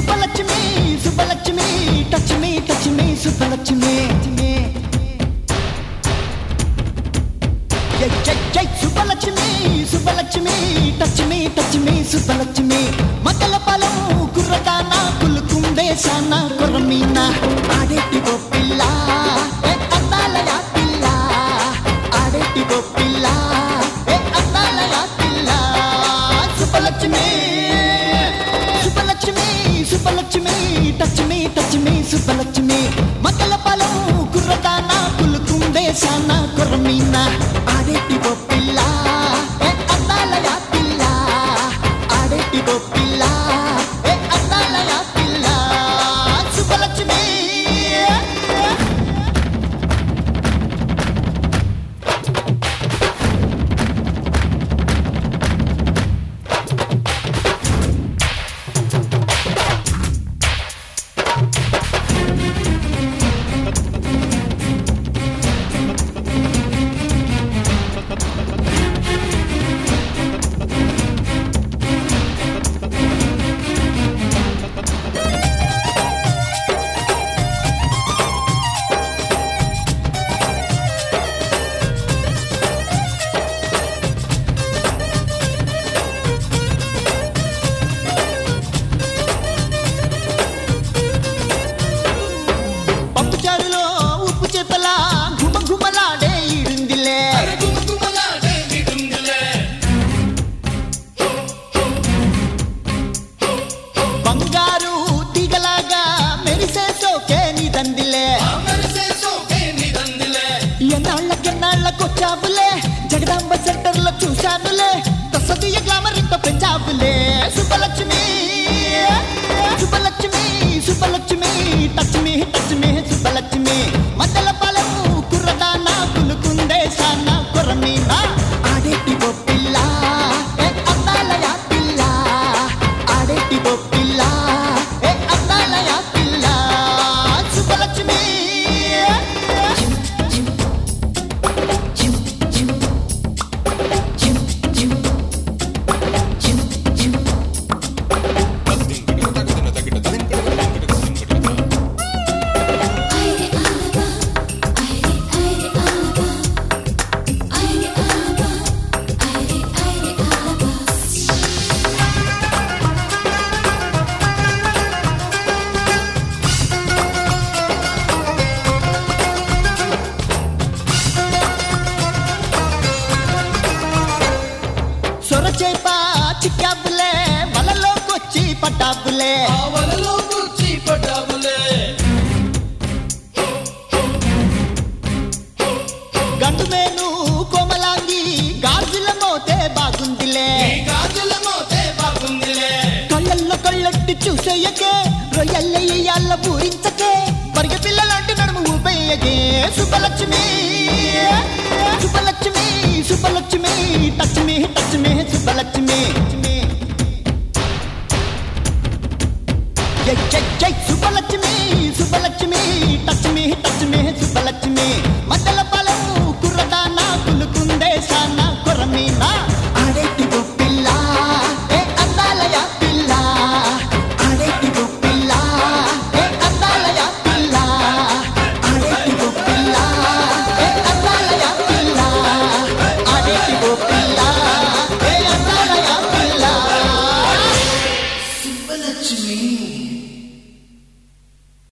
Subbalakshmi Subbalakshmi touch me Subbalakshmi జై జై జై సుబ్బలక్ష్మి సుబ్బలక్ష్మి టచ్ మీ సుబ్బలక్ష్మి మగల పాలం కుర్రదానా కులుకుందే సానా కొరమీనా ఆడేటి ఓ పిల్ల ఏ అందాల పిల్ల ఆడేటి ఓ పిల్ల ఏ అందాల పిల్ల సుబ్బలక్ష్మి సుబ్బలక్ష్మి సుబ్బలక్ష్మి టచ్ మీ సుబ్బలక్ష్మి మగల పాలం కుర్రదానా కులుకుందే సానా కొరమీనా ఆడేటి ఓ పిల్ల ఏ అందాల పిల్ల ఆడేటి ఓ పిల్ల ఏ అందాల పిల్ల సుబ్బలక్ష్మి పప్పుచారులో ఉప్పు చేపల గుమగుమలాడే ఈడుందిలే బంగారు తీగలాగా మెరిసే సోకే నీదందిలే ఎన్నాళ్ళకెన్నాళ్ళకొచ్చావులే జగదాంబ సెంటర్ లో చూశానులే తసదీయ గ్లామర్ ఇంత పెంచావులే సుబ్బలక్ష్మి సుబ్బలక్ష్మి సుబ్బలక్ష్మి టచ్ మీ సుబ్బలక్ష్మి మద్దల పాలెం కుర్రదానా కులుకుందే సానా కొరమీనా ఆడేటి ఓ పిల్ల ఏ అందాల పిల్ల ఆడేటి ఓ పిల్ల ఏ అందాల పిల్ల సుబ్బలక్ష్మి సొరచేప చిక్కాబులే వలలోకొచ్చి పట్టాబులే గండు మేను కోమలాంగి గాజుల మోతే బాగుందిలే కళ్ళల్లో కళ్ళెట్టి చూసేయకే రొయ్యల్లయ్యాల పూరించకే పరిగ పిల్లలాంటి నడుము ఊపేయకే సుబ్బలక్ష్మి సుబ్బలక్ష్మి సుబ్బలక్ష్మి టచ్ మీ సుబ్బలక్ష్మి జై జై జై